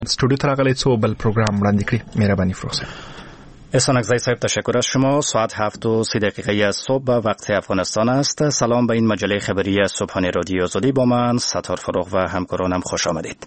استودیو ته راغلی څو بل پروګرام وړاندې کړي. مهرباني فروسه. احسان اکزی صاحب تشکر از شما. ساعت 7:30 صبح به وقت افغانستان است. سلام به این مجله خبری صبحانه رادیو آزادی. با من ستار فروغ و همکارانم خوش آمدید.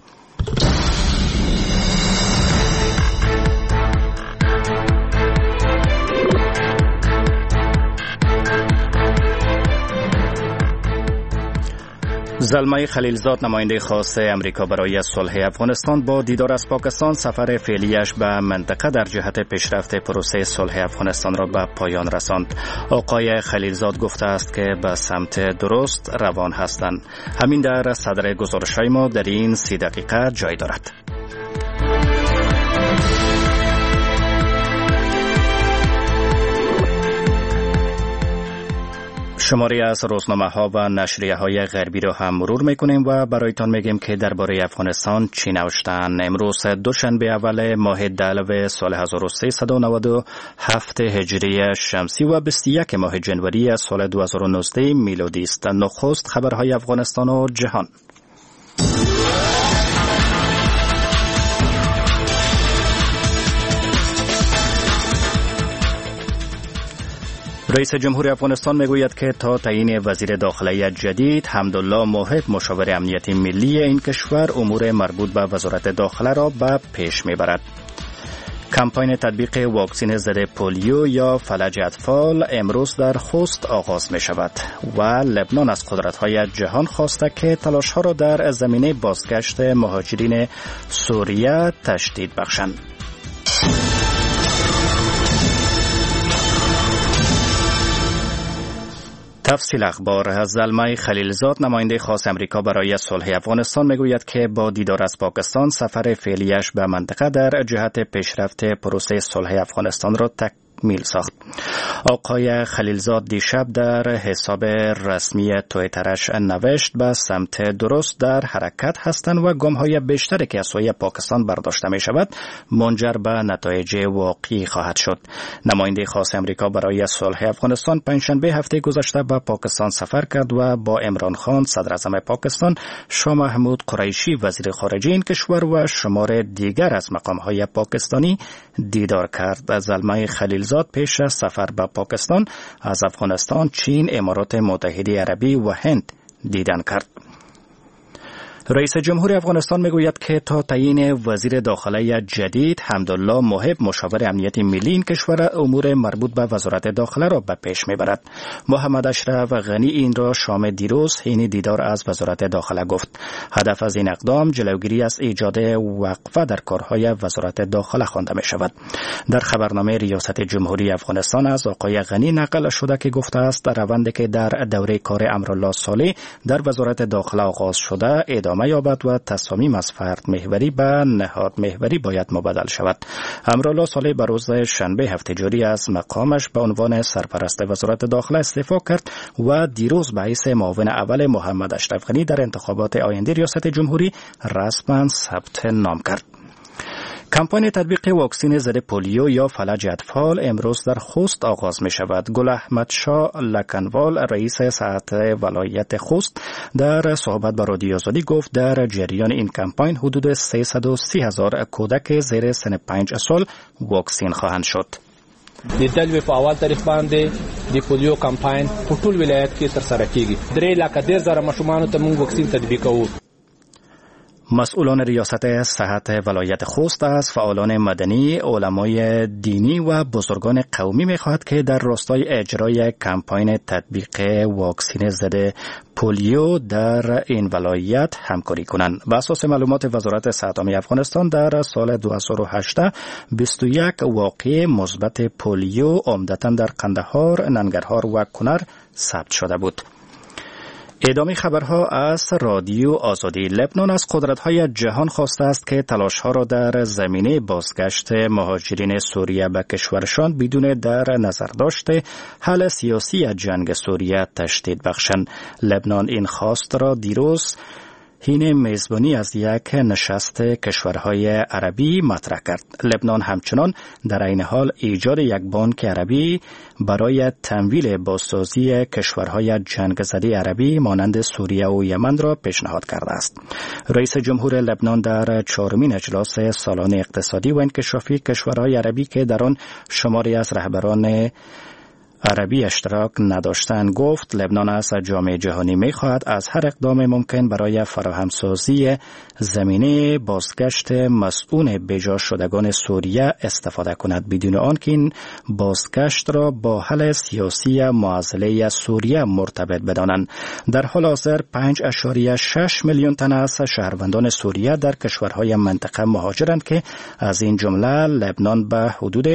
زلمه خلیلزاد نماینده خاص امریکا برای صلح افغانستان با دیدار از پاکستان سفر فعلیش به منطقه در جهت پیشرفت پروسه صلح افغانستان را به پایان رساند. آقای خلیلزاد گفته است که به سمت درست روان هستند. همین در صدر گزارش‌های ما در این 30 دقیقه جای دارد. شماری از روزنامه‌ها و نشریه‌های غربی را هم مرور می‌کنیم و برایتان میگیم که درباره افغانستان چی نوشتند. امروز دوشنبه اول ماه دلو سال 1397 هجری شمسی و 21 ماه جنوری سال 2019 میلادی است. نخست خبرهای افغانستان و جهان. رئیس جمهور افغانستان میگوید که تا تعیین وزیر داخله جدید حمدالله موحد مشاور امنیتی ملی این کشور امور مربوط به وزارت داخله را به پیش میبرد. کمپاین تطبیق واکسن ضد پولیو یا فلج اطفال امروز در خوست آغاز می شود و لبنان از قدرت‌های جهان خواسته که تلاش‌ها را در زمینه بازگشت مهاجرین سوریه تشدید بخشند. تفصیل اخبار. زلمه خلیلزاد نماینده خاص امریکا برای صلح افغانستان میگوید که با دیدار از پاکستان سفر فعلیش به منطقه در جهت پیشرفت پروسه صلح افغانستان را تکمیل ساخت. آقای خلیلزاد دیشب در حساب رسمی توییترش نوشت به سمت درست در حرکت هستند و گام‌های بیشتری که از سوی پاکستان برداشته می شود منجر به نتایج واقعی خواهد شد. نماینده خاص امریکا برای صلح افغانستان پنجشنبه هفته گذشته به پاکستان سفر کرد و با عمران خان صدر اعظم پاکستان، شاه محمود قریشی وزیر خارجه این کشور و شمار دیگر از مقام‌های پاکستانی دیدار کرد. زلمه خلیلزاد پیش از سفر به پاکستان از افغانستان، چین، امارات متحده عربی و هند دیدن کرد. رئیس جمهور افغانستان میگوید که تا تعیین وزیر داخله جدید حمدالله موحد مشاور امنیتی ملی این کشور امور مربوط به وزارت داخله را به پیش میبرد. محمد اشرف غنی این را شام دیروز حین دیدار از وزارت داخله گفت. هدف از این اقدام جلوگیری از ایجاد وقفه در کارهای وزارت داخله خوانده می شود. در خبرنامه ریاست جمهوری افغانستان از آقای غنی نقل شده که گفته است روندی که در دوره کار امرالله صالح در وزارت داخله آغاز شده ادامه یابد و تصامیم از فرد محوری به نهاد محوری باید مبدل شود. امرالله صالح بر روز شنبه هفته جاری از مقامش به عنوان سرپرست وزارت داخله استعفا کرد و دیروز به حیث معاون اول محمد اشرف غنی در انتخابات آینده ریاست جمهوری رسما ثبت نام کرد. کمپاین تطبیق واکسن ضد پولیو یا فلج اطفال امروز در خوست آغاز می شود. گل احمد شاه لکنوال رئیس ساعت ولایت خوست در صحبت با رادیو آزادی گفت در جریان این کمپاین حدود 330,000 کودک زیر سن 5 سال واکسین خواهند شد. د دلوي په اول تاریخ باندې د پولیو کمپاین په ټول ولایت کې ترسره کیږي. 3,10,000 ماشومانو ته موږ واکسین تطبیق کوو. مسئولان ریاست صحت ولایت خوست از فعالان مدنی، علمای دینی و بزرگان قومی می‌خواهد که در راستای اجرای کمپاین تطبیق واکسن ضد پولیو در این ولایت همکاری کنند. بر اساس معلومات وزارت صحت عامه افغانستان در سال 2018 21 واقعه مثبت پولیو عمدتاً در قندهار، ننگرهار و کنر ثبت شده بود. ادامه خبرها از رادیو آزادی. لبنان از قدرت‌های جهان خواسته است که تلاش‌ها را در زمینه بازگشت مهاجرین سوریه به کشورشان بدون در نظر داشته حل سیاسی جنگ سوریه تشدید بخشند. لبنان این خواست را دیروز حین میزبانی از یک نشست کشورهای عربی مطرح کرد. لبنان همچنان در این حال ایجاد یک بانک عربی برای تمویل بازسازی کشورهای جنگ زده عربی مانند سوریه و یمن را پیشنهاد کرده است. رئیس جمهور لبنان در 4مین اجلاس سالانه اقتصادی و انکشافی کشورهای عربی که در آن شماری از رهبران عربی اشتراک نداشتند گفت لبنان از جامعه جهانی می‌خواهد از هر اقدام ممکن برای فراهمسازی زمینه بازگشت مسئول بجا شدگان سوریه استفاده کند بدون آنکه این بازگشت را با حل سیاسی معضله سوریه مرتبط بدانند. در حال حاضر 5.6 میلیون تن از شهروندان سوریه در کشورهای منطقه مهاجرند که از این جمله لبنان به حدود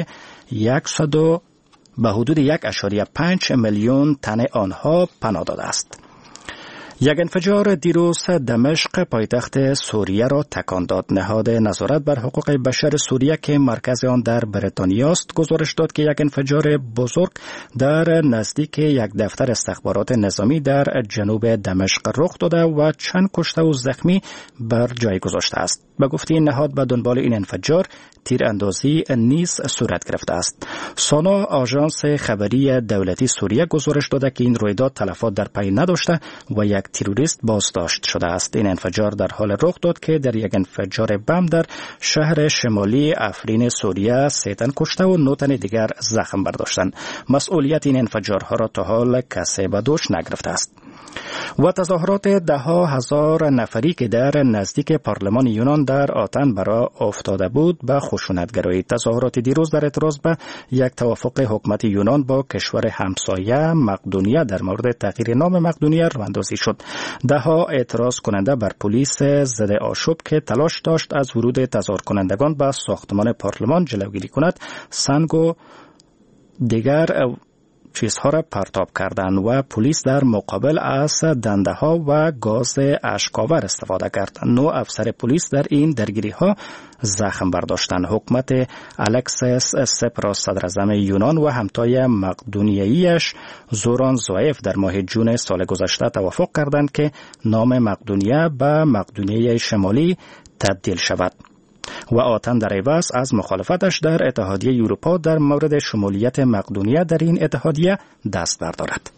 1.5 میلیون تن آنها پناه داده است. یک انفجار دیروز دمشق پایتخت سوریه را تکان داد. نهاد نظارت بر حقوق بشر سوریه که مرکز آن در بریتانیا است گزارش داد که یک انفجار بزرگ در نزدیک یک دفتر استخبارات نظامی در جنوب دمشق رخ داده و چند کشته و زخمی بر جای گذاشته است. به گفته این نهاد به دنبال این انفجار تیراندازی نیز صورت گرفته است. سانا آژانس خبری دولتی سوریه گزارش داده که این رویداد تلفات در پی نداشته و یک تروریست بازداشت شده است. این انفجار در حال رخ داد که در یک انفجار بم در شهر شمالی افرین سوریه 3 تن کشته و 9 تن دیگر زخم برداشتند. مسئولیت این انفجارها را تا حال کسی به دوش نگرفته است. و تظاهرات 10,000 نفری که در نزدیک پارلمان یونان در آتن برای افتاده بود به خشونتگرایی. تظاهرات دیروز در اعتراض به یک توافق حکومت یونان با کشور همسایه مقدونیه در مورد تغییر نام مقدونیه راه‌اندازی شد. دهها اعتراض کننده بر پلیس ضد آشوب که تلاش داشت از ورود تظاهر کنندگان به ساختمان پارلمان جلوگیری کند سنگ و دیگر چیزها را پرتاب کردند و پلیس در مقابل از دنده ها و گاز اشک‌آور استفاده کرد. 9 افسر پلیس در این درگیری ها زخم برداشتند. حکومت الکسیس سپراس صدر اعظم یونان و همتای مقدونیه‌ایش زوران زوئیف در ماه جون سال گذشته توافق کردند که نام مقدونیه به مقدونیه شمالی تبدیل شود و آتن در عوض از مخالفتش در اتحادیه اروپا در مورد شمولیت مقدونیه در این اتحادیه دست بردارد.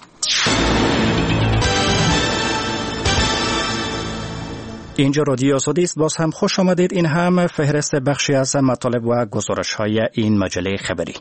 اینجا رادیو آزادی است. باز هم خوش آمدید. این هم فهرست بخشی از مطالب و گزارش‌های این مجله خبری.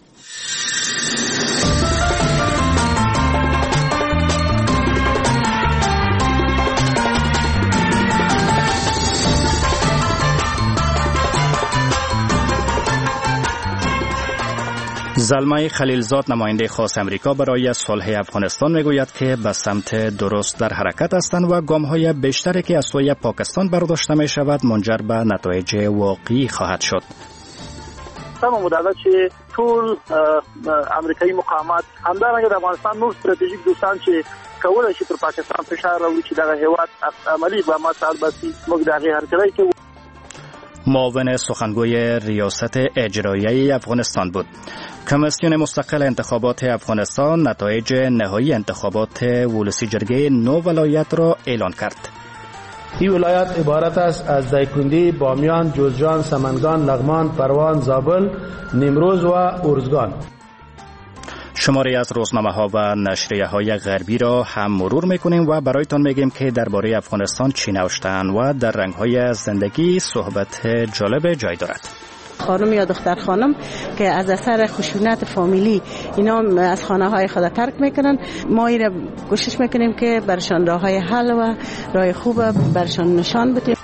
زلمه خلیلزاد نماینده خاص امریکا برای صلح افغانستان میگوید که به سمت درست در حرکت هستند و گام‌های بیشتری که از سوی پاکستان برداشته می شود منجر به نتایج واقعی خواهد شد. سمه مدده چې ټول امریکایي مقامات همدارنګه د افغانستان نور ستراتیژیک دوستان چې کولای شي پر پاکستان فشار راوړي چې دغه هیواد عملی اقدامات باسي موږ د هغې هرکلی کوو. معاون سخنگوی ریاست اجرایی افغانستان بود. کمیسیون مستقل انتخابات افغانستان نتایج نهایی انتخابات ولسی جرگه 9 ولایت را اعلان کرد. این ولایت عبارت است از دایکندی، بامیان، جوزجان، سمنگان، لغمان، پروان، زابل، نیمروز و ارزگان. شماری از روزنامه‌ها و نشریه‌های غربی را هم مرور می‌کنیم و برایتان میگیم که درباره افغانستان چی نوشته‌اند و در رنگ‌های زندگی صحبت جالب جای دارد. خانم یا دختر خانم که از اثر خشونت فامیلی اینا از خانه‌های خود ترک میکنن، ما این کوشش میکنیم که برشان راه‌های حل و راه خوب برشان نشان بدیم.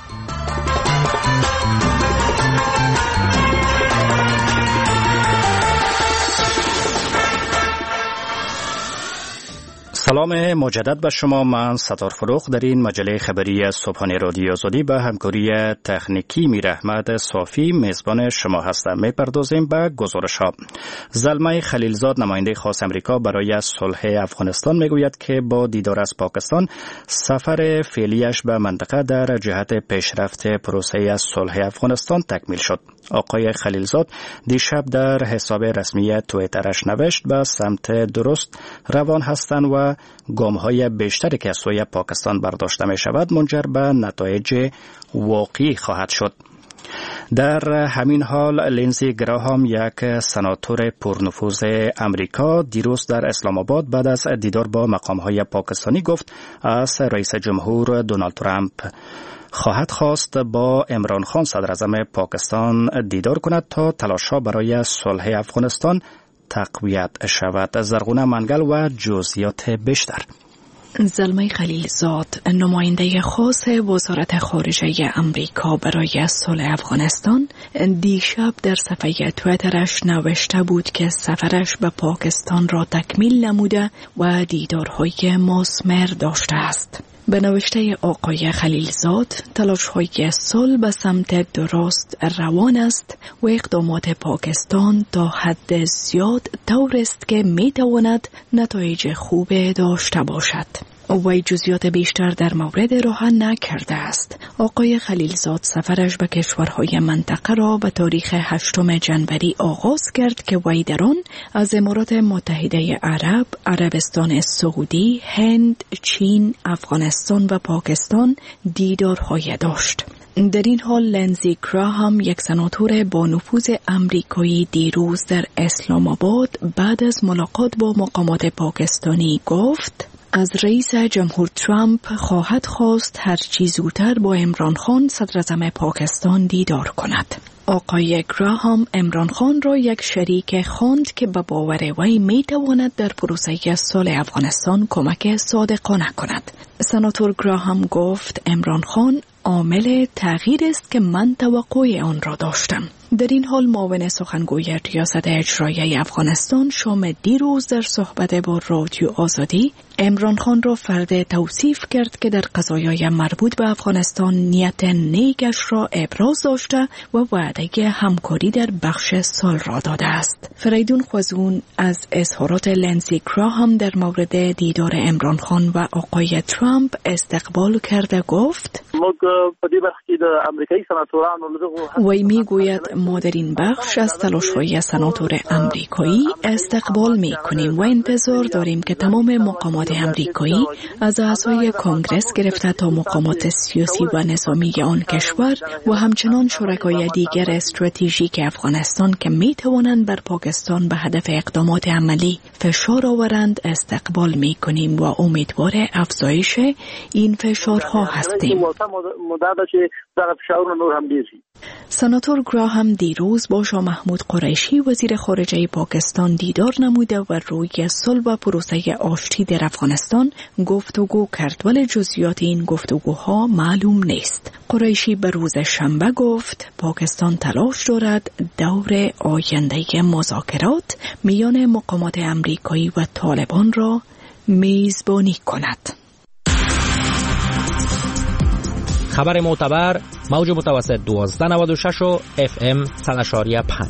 سلام مجدد به شما. من ستار فروخ در این مجله خبری صبحانه رادیو آزادی به همکاری تکنیکی میر احمد صافی میزبان شما هستم. میپردازیم به گزارش ها. زلمه خلیلزاد نماینده خاص امریکا برای صلح افغانستان میگوید که با دیدار از پاکستان سفر فعلیش به منطقه در جهت پیشرفت پروسه صلح افغانستان تکمیل شد. آقای خلیلزاد دیشب در حساب رسمی توییترش نوشت به سمت درست روان هستند و گام‌های بیشتری که از سوی پاکستان برداشته می شود منجر به نتایج واقعی خواهد شد. در همین حال لینزی گراهام، یک سناتور پرنفوذ امریکا، دیروز در اسلام آباد بعد از دیدار با مقام‌های پاکستانی گفت از رئیس جمهور دونالد ترامپ خواهد خواست با عمران خان صدراعظم پاکستان دیدار کند تا تلاش‌ها برای صلح افغانستان تقویت شود. زرغونه منگل و جزئیات بیشتر. زلمه خلیلزاد، نماینده خاص وزارت خارجه امریکا برای صلح افغانستان، دیشب در صفحه تویترش نوشته بود که سفرش به پاکستان را تکمیل نموده و دیدارهای مثمر داشته است. به نوشته آقای خلیلزاد، تلاش‌های صلح به سمت درست روان است و اقدامات پاکستان تا حد زیاد طور است که می‌تواند نتایج خوب داشته باشد. وی جزئیات بیشتر در مورد روحان نکرده است. آقای خلیلزاد سفرش به کشورهای منطقه را به تاریخ 8 جنوری آغاز کرد که وی در آن از امارات متحده عرب، عربستان سعودی، هند، چین، افغانستان و پاکستان دیدارهای داشت. در این حال لینزی گراهام، یک سناتور با نفوذ امریکایی، دیروز در اسلام آباد بعد از ملاقات با مقامات پاکستانی گفت از رئیس جمهور ترامپ خواهد خواست هر چی زودتر با عمران خان صدراعظم پاکستان دیدار کند. آقای گراهام عمران خان را یک شریک خواند که به باور وی می تواند در پروسه صلح افغانستان کمک صادقانه کند. سناتور گراهام گفت عمران خان عامل تغییر است که من توقع آن را داشتم. در این حال معاون سخنگوی ریاست اجرایی افغانستان شام دیروز در صحبت با رادیو آزادی عمران خان را فرد توصیف کرد که در قضایای مربوط به افغانستان نیت نیکش را ابراز داشته و وعده همکاری در بخش صلح را داده است. فریدون خوزون از اظهارات لینزی گراهام در مورد دیدار عمران خان و آقای ترامپ استقبال کرده گفت وی میگوید ما در این بخش از تلاش‌های سناتور آمریکایی استقبال می‌کنیم و انتظار داریم که تمام مقامات آمریکایی از اعضای کنگرس گرفته تا مقامات سیاسی و نظامی آن کشور و همچنان شرکای دیگر استراتژیک افغانستان که می‌توانند بر پاکستان به هدف اقدامات عملی فشار آورند استقبال می‌کنیم و امیدوار افزایش این فشارها هستیم. سناتور گراهام دیروز با شاه محمود قریشی وزیر خارجه پاکستان دیدار نموده و روی صلح و پروسه آشتی در افغانستان گفتگو کرد، ولی جزئیات این گفتگوها معلوم نیست. قریشی به روز شنبه گفت پاکستان تلاش دارد دور آینده مذاکرات میان مقامات آمریکایی و طالبان را میزبانی کند. خبر معتبر، موج متوسط 1296 و FM 100.5.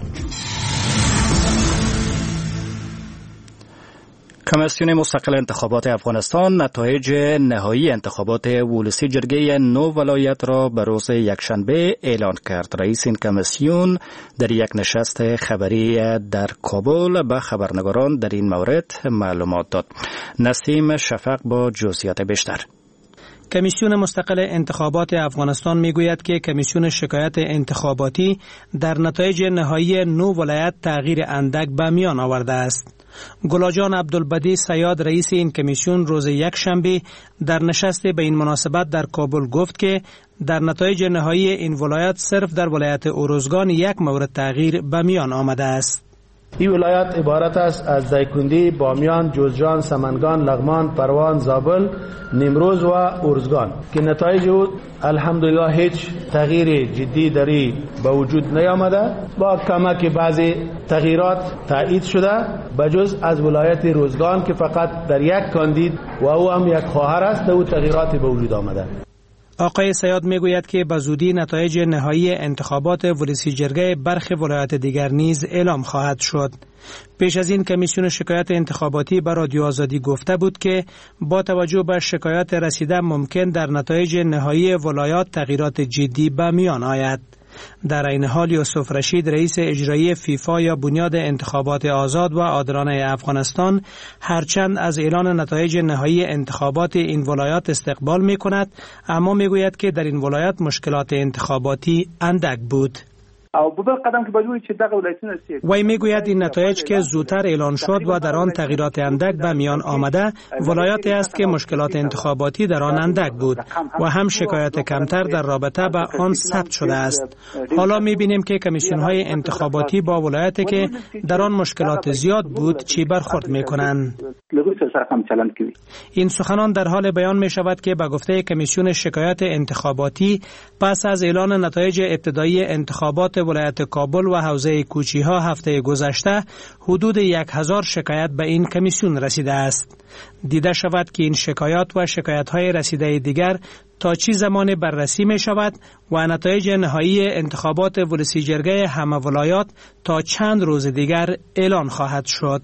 کمیسیون مستقل انتخابات افغانستان نتایج نهایی انتخابات ولسی جرگه 9 ولایت را به روز یکشنبه اعلان کرد. رئیس این کمیسیون در یک نشست خبری در کابل به خبرنگاران در این مورد معلومات داد. نسیم شفق با جزئیات بیشتر. کمیسیون مستقل انتخابات افغانستان میگوید که کمیسیون شکایت انتخاباتی در نتایج نهایی 9 ولایت تغییر اندک به میان آورده است. گلاجان عبدالبدی سیاد رئیس این کمیسیون روز یکشنبه در نشست به این مناسبت در کابل گفت که در نتایج نهایی این ولایت صرف در ولایت اروزگان یک مورد تغییر به میان آمده است. این ولایت عبارت است از دایکندی، بامیان، جوزجان، سمنگان، لغمان، پروان، زابل، نیمروز و ارزگان که نتایج او الحمدلله هیچ تغییر جدی دری به وجود نیامده. با کمک بعضی تغییرات تایید شده بجز از ولایت روزگان که فقط در یک کاندید و او هم یک خواهر است او تغییراتی به وجود آمده. آقای سیاد میگوید که به زودی نتایج نهایی انتخابات ولسی جرگه برخی ولایات دیگر نیز اعلام خواهد شد. پیش از این کمیسیون شکایت انتخاباتی به رادیو آزادی گفته بود که با توجه به شکایات رسیده ممکن در نتایج نهایی ولایات تغییرات جدی به میان آید. در این حال یوسف رشید رئیس اجرایی فیفا یا بنیاد انتخابات آزاد و عادلانه افغانستان هرچند از اعلان نتایج نهایی انتخابات این ولایات استقبال می کند، اما می گوید که در این ولایات مشکلات انتخاباتی اندک بود. وی میگوید این نتایج که زودتر اعلان شد و در آن تغییرات اندک به میان آمده، ولایاتی است که مشکلات انتخاباتی در آن اندک بود و هم شکایت کمتر در رابطه به آن ثبت شده است. حالا میبینیم که کمیسیون های انتخاباتی با ولایاتی که در آن مشکلات زیاد بود چی برخورد میکنند. این سخنان در حال بیان می شود که به گفته کمیسیون شکایت انتخاباتی پس از اعلان نتایج ابتدایی انتخابات ولایت کابل و حوزه کوچی ها هفته گذشته حدود 1000 شکایت به این کمیسیون رسیده است. دیده شود که این شکایات و شکایت های رسیده دیگر تا چی زمان بررسی می شود و نتایج نهایی انتخابات ولسی جرگه همه ولایات تا چند روز دیگر اعلان خواهد شد.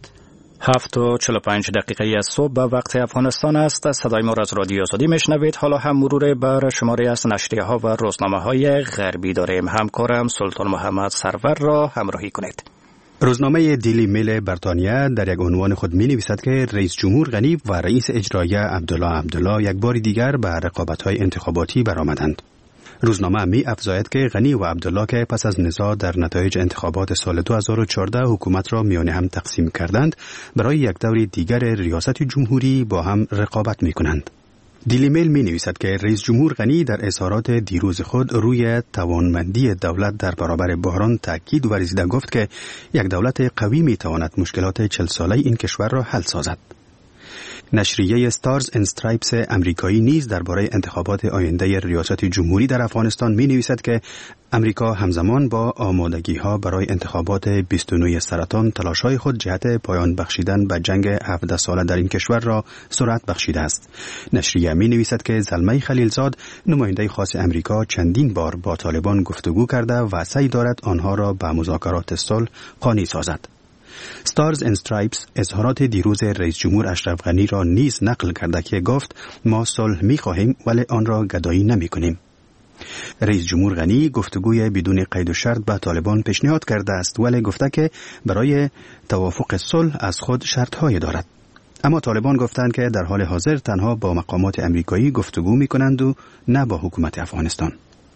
7:45 از صبح به وقت افغانستان است. صدای ما را از رادیو آزادی میشنوید. حالا هم مرور بر شماره از نشریه ها و روزنامه های غربی داریم. همکارم سلطان محمد سرور را همراهی کنید. روزنامه دیلی میل بریتانیا در یک عنوان خود می نویسد که رئیس جمهور غنی و رئیس اجرایی عبدالله یک بار دیگر به رقابت‌های انتخاباتی برآمدند. روزنامه می افزاید که غنی و عبدالله که پس از نزاع در نتایج انتخابات سال 2014 حکومت را میان هم تقسیم کردند، برای یک دور دیگر ریاست جمهوری با هم رقابت می کنند. دیلی میل می نویسد که رئیس جمهور غنی در اظهارات دیروز خود روی توانمندی دولت در برابر بحران تاکید ورزیده گفت که یک دولت قوی می تواند مشکلات 40 ساله این کشور را حل سازد. نشریه ستارز اند استرایپس امریکایی نیز درباره انتخابات آینده ریاست جمهوری در افغانستان می نویسد که امریکا همزمان با آمادگی‌ها برای انتخابات 29 سرطان تلاش‌های خود جهت پایان بخشیدن به جنگ 17 ساله در این کشور را سرعت بخشیده است. نشریه می نویسد که زلمه خلیلزاد نماینده خاص امریکا چندین بار با طالبان گفتگو کرده و سعی دارد آنها را به مذاکرات صلح قانع سازد. ستارز اند استرایپس اظهارات دیروز رئیس جمهور اشرف غنی را نیز نقل کرده که گفت ما صلح می‌خواهیم ولی آن را گدایی نمی‌کنیم. رئیس جمهور غنی گفتگوی بدون قید و شرط با طالبان پیشنهاد کرده است ولی گفته که برای توافق صلح از خود شرط‌های دارد. اما طالبان گفتند که در حال حاضر تنها با مقامات امریکایی گفتگو می‌کنند و نه با حکومت افغانستان.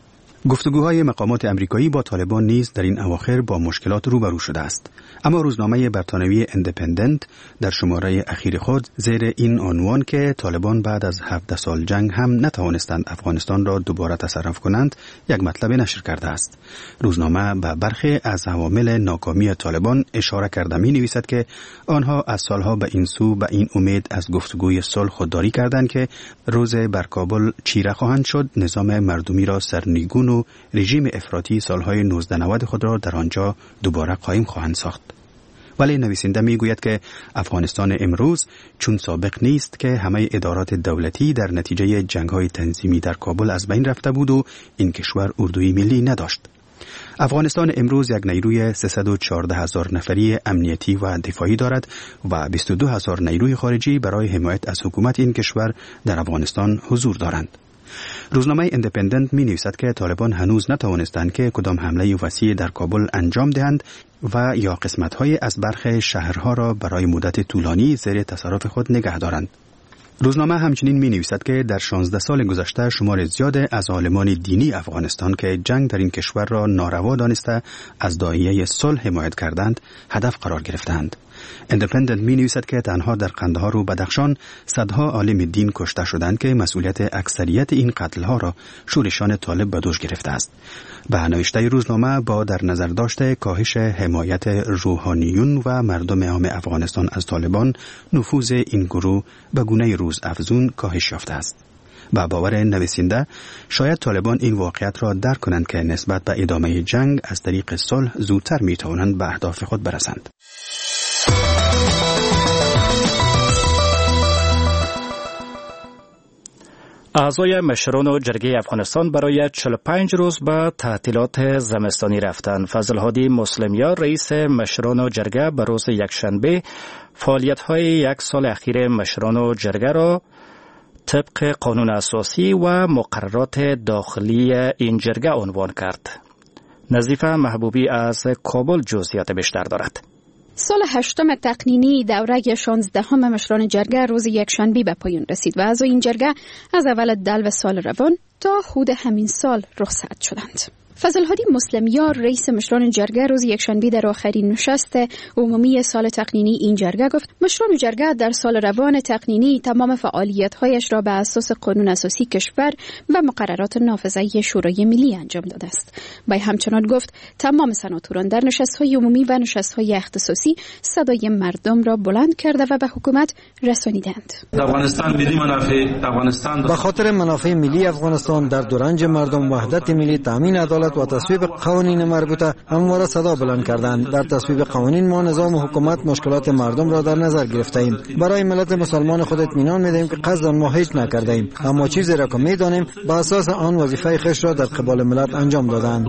گفتگوهای مقامات امریکایی با طالبان نیز در این اواخر با مشکلات روبرو شده است. اما روزنامه بریتانیایی اندپندنت در شماره اخیر خود زیر این عنوان که طالبان بعد از 17 سال جنگ هم نتوانستند افغانستان را دوباره تصرف کنند یک مطلب نشر کرده است. روزنامه به برخی از عوامل ناکامی طالبان اشاره کرده می نویسد که آنها از سالها به این سو به این امید از گفتگوی صلح خودداری کردند که روز بر کابل چیره خواهند شد نظام مردمی را سرنگون و رژیم افراطی سالهای 1990 خود را در آنجا دوباره قایم خواهند ساخت. ولی نویسنده میگوید که افغانستان امروز چون سابق نیست که همه ادارات دولتی در نتیجه جنگ‌های تنظیمی در کابل از بین رفته بود و این کشور اردوی ملی نداشت. افغانستان امروز یک نیروی 314,000 نفری امنیتی و دفاعی دارد و 22,000 نیروی خارجی برای حمایت از حکومت این کشور در افغانستان حضور دارند. روزنامه اندپندنت می نویسد که طالبان هنوز نتوانستند که کدام حمله وسیع در کابل انجام دهند و یا قسمت‌های از برخی شهرها را برای مدت طولانی زیر تصرف خود نگه دارند. روزنامه همچنین می نویسد که در 16 سال گذشته شمار زیاد از عالمان دینی افغانستان که جنگ در این کشور را ناروا دانسته از داعیه صلح حمایت کردند هدف قرار گرفتند. اندپندنت می نویسد که تنها در قندهار و بدخشان صدها عالم دین کشته شدند که مسئولیت اکثریت این قتل‌ها را شورشان طالب به دوش گرفته است. به نوشته روزنامه با در نظر داشته کاهش حمایت روحانیون و مردم عام افغانستان از طالبان، نفوذ این گروه به گونه روز افزون کاهش یافته است. با باور نویسنده شاید طالبان این واقعیت را درک کنند که نسبت به ادامه جنگ از طریق صلح زودتر می توانند به اهداف خود برسند. اعضای مشران جرگه افغانستان برای 45 روز به تعطیلات زمستانی رفتند. فضل هادی مسلمیار رئیس مشران جرگه به روز یکشنبه فعالیت‌های یک سال اخیر مشران جرگه را طبق قانون اساسی و مقررات داخلی این جرگه عنوان کرد. نظیفه محبوبی از کابل جزئیات بیشتر دارد. سال 8 تقنینی دوره 16 مشران جرگه روز یکشنبه به پایان رسید و اعضای این جرگه از اول دلو سال روان تا حدود همین سال رخصت شدند. فضل هادی مسلمیار رئیس مشران جرگه روز یکشنبه در آخرین نشست عمومی سال تقنینی این جرگه گفت مشران جرگه در سال روان تقنینی تمام فعالیت‌هایش را به اساس قانون اساسی کشور و مقررات نافذه شورای ملی انجام داده است. با همچنان گفت تمام سناتوران در نشست‌های عمومی و نشست‌های اختصاصی صدای مردم را بلند کرده و به حکومت رسانیدند. به خاطر منافع ملی افغانستان در دورنج مردم وحدت ملی، تامین عدالت و تصویب قوانین مربوطه همواره صدا بلند کردند. در تصویب قوانین ما نظام حکومت مشکلات مردم را در نظر گرفته ایم. برای ملت مسلمان خود اطمینان می‌دهیم که قصد ما هیچ نکرده ایم، اما چیزی را که می‌دانیم به اساس آن وظیفه خویش را در قبال ملت انجام دادند.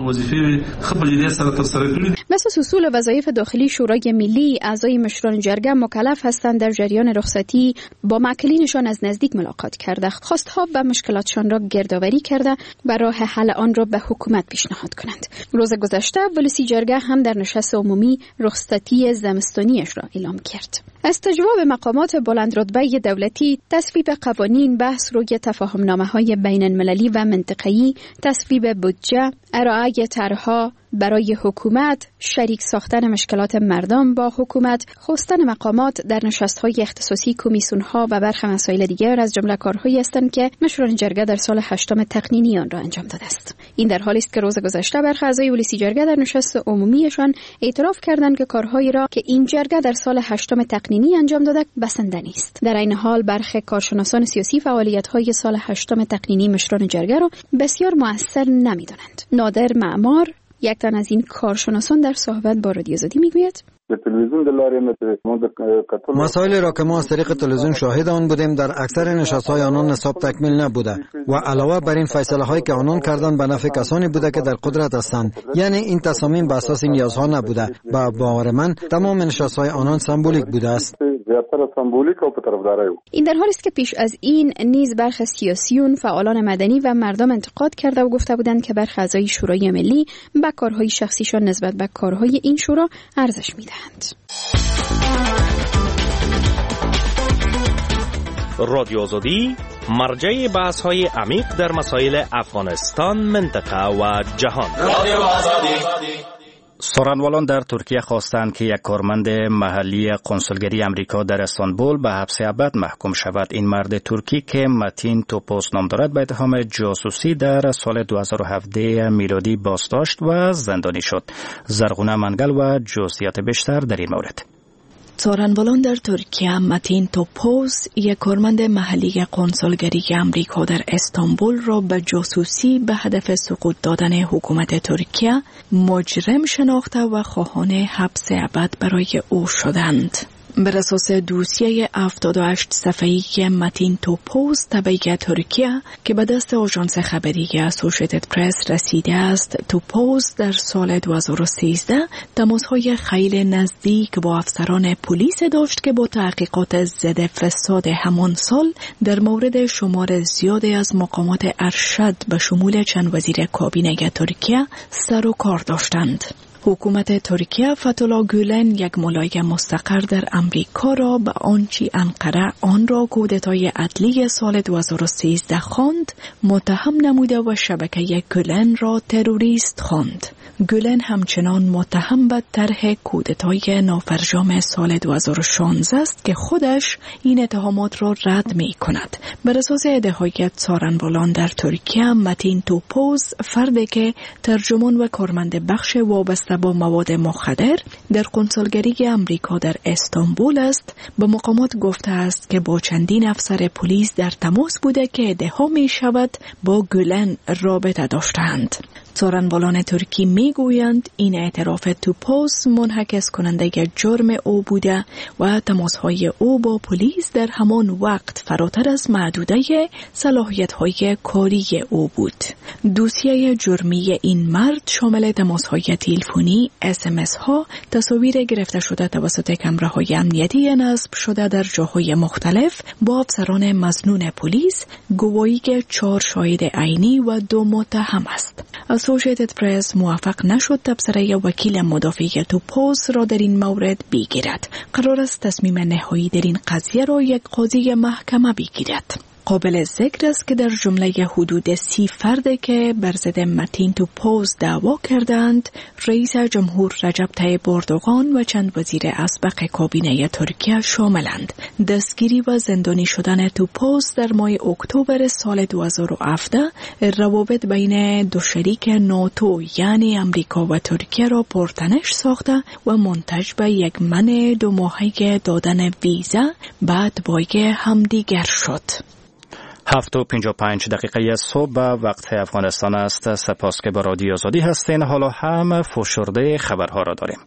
بر اساس اصول وظایف داخلی شورای ملی، اعضای مشران جرگه مکلف هستند در جریان رخصتی با معکلینشان از نزدیک ملاقات کرده، خواستها و مشکلاتشان را گردآوری کرده و راه حل آن را به حکومت پیشنهاد کنند. روز گذشته ولسی جرگه هم در نشست عمومی رخصتی زمستانیش را اعلام کرد. استجواب مقامات بلندرتبه دولتی، تصویب قوانین، بحث روی تفاهمنامه‌های بین المللی و منطقه‌ای، تصویب بودجه، ارائه طرح‌ها برای حکومت، شریک ساختن مشکلات مردم با حکومت، خواستن مقامات در نشست‌های اختصاصی، کمیسیون‌ها و برخی مسائل دیگر از جمله کارهایی هستند که مشران جرگه در سال 8 تقنینی آن را انجام داده است. این در حالی است که روز گذشته برخی اعضای ولسی جرگه در نشست عمومیشان اعتراف کردند که کارهایی را که این جرگه در سال 8 تقنینی انجام داده بسنده نیست. در این حال برخی کارشناسان سیاسی فعالیت‌های سال 8 تقنینی مشران جرگه را بسیار مؤثر نمی‌دانند. نادر معمار، یک تن از این کارشناسان، در صحبت با رادیو آزادی میگوید مسائلی را که ما از طریق تلویزیون شاهد آن بودیم در اکثر نشست‌های آنان نصاب تکمیل نبوده و علاوه بر این فیصله هایی که آنان کردن به نفع کسانی بوده که در قدرت هستند. یعنی این تصامیم به اساس نیازها نبوده. با باور من تمام نشست‌های آنان سمبولیک بوده است. این در حالی است که پیش از این نیز برخی سیاسیون، فعالان مدنی و مردم انتقاد کرده و گفته بودند که برخی اعضای شورای ملی به کارهای شخصیشان نسبت به کارهای این شورا ارزش میدهند. رادیو آزادی مرجع بحث‌های عمیق در مسائل افغانستان، منطقه و جهان. رادیو آزادی. سارنوالان در ترکیه خواستند که یک کارمند محلی قنسولگری امریکا در استانبول به حبس ابد محکوم شود. این مرد ترکی که متین توپوس نام دارد به اتهام جاسوسی در سال 2017 میلادی بازداشت و زندانی شد. زرغونه منگل و جزئیات بیشتر در این مورد. سارنوالان در ترکیه متین توپوس، یک کارمند محلی قنسولگری امریکا در استانبول را به جاسوسی به هدف سقوط دادن حکومت ترکیه مجرم شناخته و خواهان حبس ابد برای او شدند. بر اساس دوسیه 78 صفحه‌ای متین توپوس طبعه ترکیه که به دست آژانس خبری اسوشیتد پرس رسیده است، توپوس در سال 2013 تماس‌های خیلی نزدیک با افسران پلیس داشت که با تحقیقات ضد فساد همان سال در مورد شمار زیادی از مقامات ارشد به شمول چند وزیر کابینه ترکیه سر و کار داشتند. حکومت ترکیه فتولا گولن، یک ملای مستقر در امریکا، را به آنچه انقره آن را کودتای عدلی سال 2013 خواند متهم نموده و شبکه گولن را تروریست خواند. گولن همچنان متهم به طرح کودتای نافرجام سال 2016 است که خودش این اتهامات را رد می کند. بر اساس ادعای سارنوالان در ترکیه، متین توپوس، فردی که ترجمان و کارمند بخش وابسته با مواد مخدر در قنسولگری امریکا در استانبول است، به مقامات گفته است که با چندین افسر پلیس در تماس بوده که ادعا می شود با گولن رابطه داشتند. سارنوالان ترکی میگویند این اعتراف توپوس منعکس کننده جرم او بوده و تماسهای او با پلیس در همان وقت فراتر از محدوده صلاحیت‌های کاری او بود. دوسیه جرمی این مرد شامل تماس‌های تلفنی، SMS ها، تصاویر گرفته شده توسط کامراهای امنیتی نصب شده در جاهای مختلف با افسران مظنون پلیس، گواهی 4 شاهد عینی و 2 متهم است. از اسوشیتد پرس موفق نشد تبصره وکیل مدافع توپوز را در این مورد بگیرد. قرار است تصمیم نهایی در این قضیه را یک قاضی محکمه بگیرد. قابل ذکر است که در جمله حدود 30 فرد که بر ضد مارتین توپوز دعوا کردند، رئیس جمهور رجب طیب اردوغان و چند وزیر اسبق کابینه ترکیه شاملند. دستگیری و زندانی شدن توپوز در ماه اکتبر سال 2017 روابط بین دو شریک ناتو یعنی امریکا و ترکیه را پرتنش ساخته و منتج به یک منع 2 ماهه دادن ویزا بعد بای همدیگر شد. 7:55 صبح وقت افغانستان است. سپاس که با رادیو آزادی هستین. حالا هم فشرده خبرها را داریم.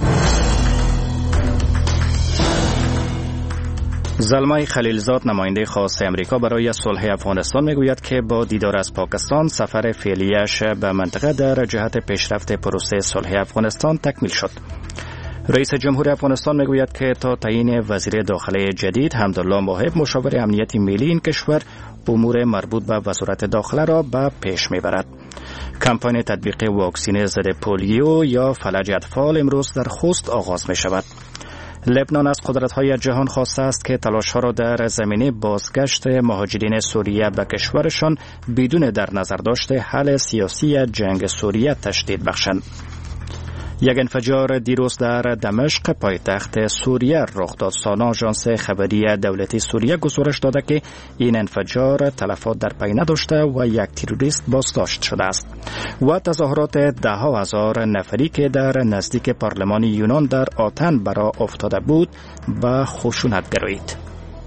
زلمای خلیلزاد نماینده خاص امریکا برای صلح افغانستان میگوید که با دیدار از پاکستان سفر فعلیش به منطقه در جهت پیشرفت پروسه صلح افغانستان تکمیل شد. رئیس جمهور افغانستان میگوید که تا تعیین وزیر داخله جدید حمدالله موهب مشاور امنیت ملی این کشور امور مربوط به وزارت داخله را به پیش میبرد. کمپاین تطبیق واکسین ضد پولیو یا فلج اطفال امروز در خوست آغاز می شود. لبنان از قدرت‌های جهان خواسته است که تلاش‌ها را در زمینه بازگشت مهاجرین سوریه به کشورشان بدون در نظر داشت حل سیاسی جنگ سوریه تشدید بخشند. یک انفجار دیروز در دمشق پایتخت سوریه رخ داد. سانا آژانس خبری دولتی سوریه گزارش داده که این انفجار تلفات در پی نداشته و یک تروریست بازداشت شده است. و تظاهرات 10,000 نفری که در نزدیک پارلمان یونان در آتن برا افتاده بود به خشونت گرایید.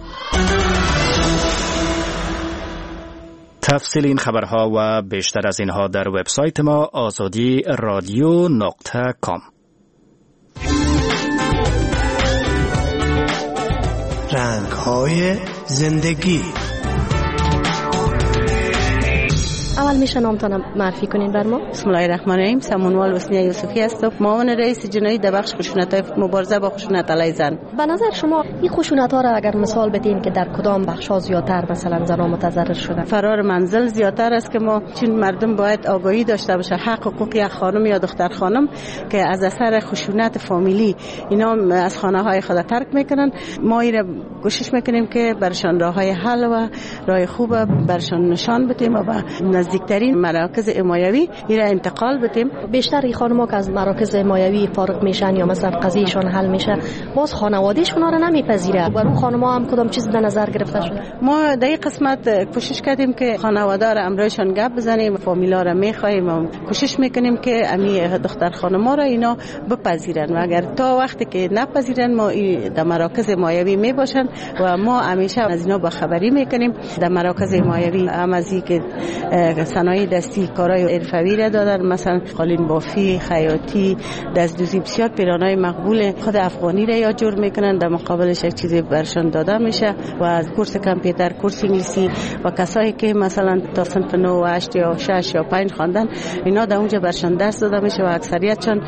تفصیل این خبرها و بیشتر از اینها در وبسایت ما azadi.radio.com. رنگ‌های زندگی. اول میشه نامتان معرفی کنین بر ما؟ بسم الله الرحمن الرحیم. سمونوال وسنیه یوسفی هستم، معاون رئیس جنایی در بخش خشونت‌های مبارزه با خشونت علیه زن. به نظر شما این خشونت‌ها را اگر مثال بدین که در کدام بخش‌ها زیاتر مثلا زنان متضرر شدن؟ فرار منزل زیاتر است که ما چون مردم باید آگاهی داشته باشه حق حقوق یک خانم یا دختر خانم که از اثر خشونت فامیلی اینا از خانه‌های خود ترک میکنن. ما این کوشش میکنیم که برشان راههای حل و راه خوب برشان نشان بدیم و به نزدیکترین مراکز حمایوی این را انتقال بدیم. بیشتر این خانم‌ها که از مراکز حمایوی فارغ میشن یا مثلا قضیهشون حل میشه، باز خانواده‌شون را نمیپذیره. برای خانم‌ها هم کدام چیز در نظر گرفته شده؟ ما در این قسمت کوشش کردیم که خانواده را امرایشان گپ بزنیم، فامیلا را میخوایم و کوشش میکنیم که امی دختر خانم‌ها را اینا بپذیرن و اگر تا وقتی که نپذیرن ما در مراکز حمایوی میباشن و ما همیشه از اینا با خبری میکنیم. در مراکز حمایوی هم از که صنایع دستی کارهای حرفه‌ای را دادن، مثلا قالین بافی، خیاطی، دستدوزی، بسیار پیرانای مقبول خود افغانی را یا جور میکنن، در مقابلش یک چیزی برشان داده میشه و از کورس کامپیوتر، کورس انگلیسی و کسایی که مثلا تا صنف 9 و 8 یا 6 یا 5 خواندن اینا در اونجا برشان درس داده میشه و اکثریتشان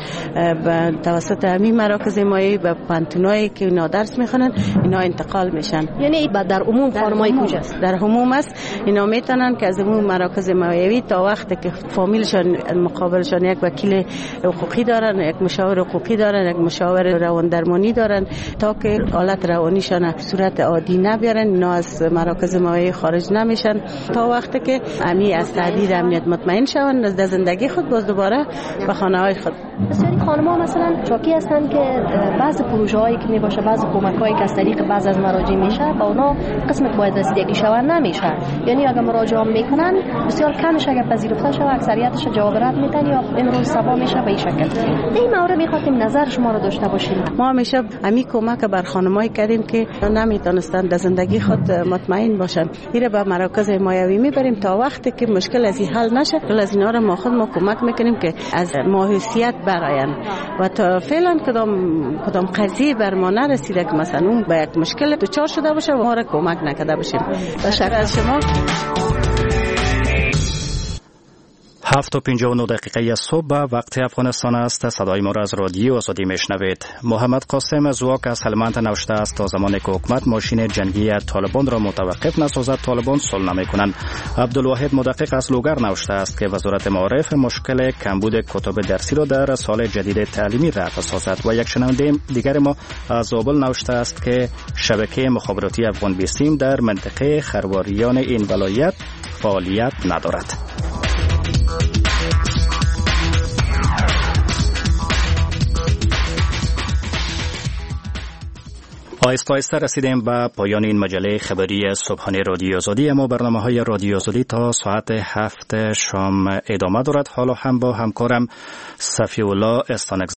به توسط همین مراکز حمایوی به پانتونایی که اینا درس میخونن اینا انتقال میشن. یعنی در عموم خانمای کجاست؟ در عموم است. اینا میتونن که از عموم مراکز حمایوی تا وقتی که فامیلشان مقابلشان یک وکیل حقوقی دارن، یک مشاور حقوقی دارن، یک مشاور رواندرمانی دارن تا که حالت روانیشان صورت عادی نبیارن، اینا از مراکز حمایوی خارج نمیشن تا وقتی که امی از تهدید امنیت مطمئن شون از زندگی خود باز دوباره به خانه‌های خود. بسیاری خانم‌ها مثلا شاکی هستن که بعض پروژه‌هایی که میباشه، بعض کمک‌هایی که از طریق بعض از مراجع میشه با اونا قسمت باید رسیدگی شون نمیشه. یعنی اگه مراجعه میکنن بسیار کمش اگه پذیرفته شود اکثریتش جواب رد میدن یا امروز صبا میشه به این شکل. این مورد میخواستیم نظر شما رو داشته باشیم. ما همیشه همین کمک بر خانمایی کردیم که نمیتونستن در زندگی خود مطمئن باشن. میره به مراکز حمایوی میبریم تا وقتی که مشکل از این حل نشه کل از اینا رو ما خود کمک میکنیم که از ماهیت برآیند و تا فعلا کدام قضیه بر ما نرسیده که مثلا اون به یک مشکل دچار شده باشه و ما را کمک نکرده باشیم. تشکر از شما. 7:59 صبح وقت افغانستان است. صدای ما را از رادیو آزادی میشنوید. محمد قاسم زواک از هلمند نوشته است تا زمانی که حکومت ماشین جنگی طالبان را متوقف نسازد طالبان صلح نمی‌کنند. عبدالواحد مدقق از لوگر نوشته است که وزارت معارف مشکل کمبود کتب درسی را در سال جدید تعلیمی رفع سازد. و یک شنونده دیگر ما از زابل نوشته است که شبکه مخابراتی افغان بیسیم در منطقه خرواریان این ولایت فعالیت ندارد. آهسته آهسته رسیدیم به پایان این مجله خبری صبحانه رادیو آزادی. اما برنامه‌های رادیو آزادی تا ساعت 7 شام ادامه دارد. حالا هم با همکارم صفی الله استانک